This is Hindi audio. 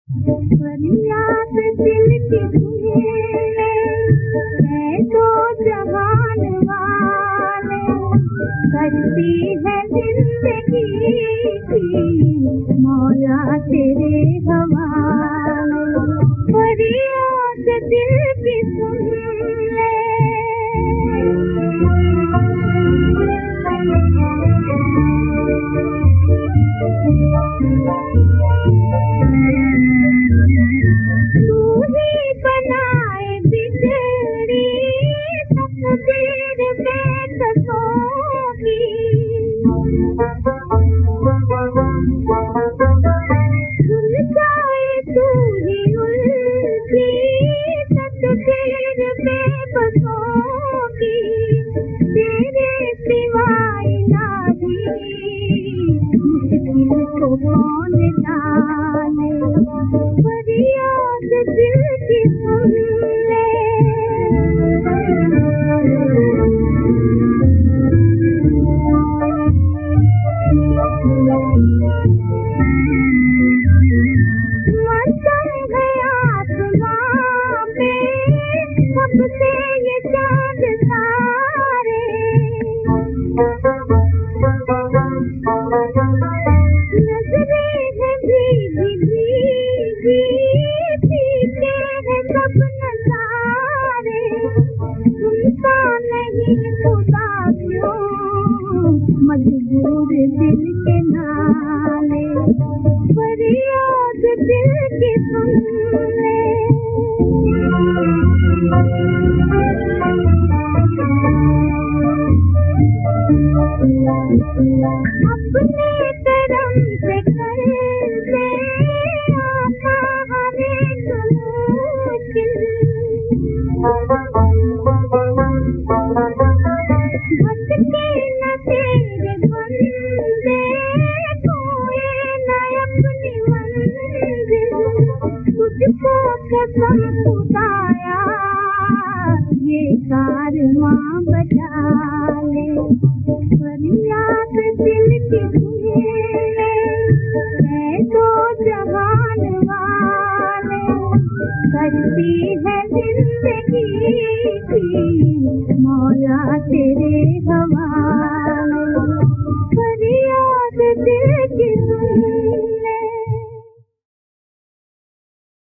फरियाद दिल की सुने है तो जहान वाले, करती है जिंदगी की मौला तेरे हवाले। फरियाद दिल की सुन ले, कौन जाने फरियाद दिल की सुन ले। मौसम है आसमां पे सबसे ये चांद सारे, मजबूर दिल के नाले, फरियाद दिल की सुन ले। अपने करम से कर दे आता हमें मुश्किल, भटके न तेरे बंदे खोए न अपनी मंजिल। तुझको कसम खुदाया ये कारवां बचा ले, फरियाद दिल की सुने है तो जहान वाले, करती है जिंदगी की मौला तेरे हवाले।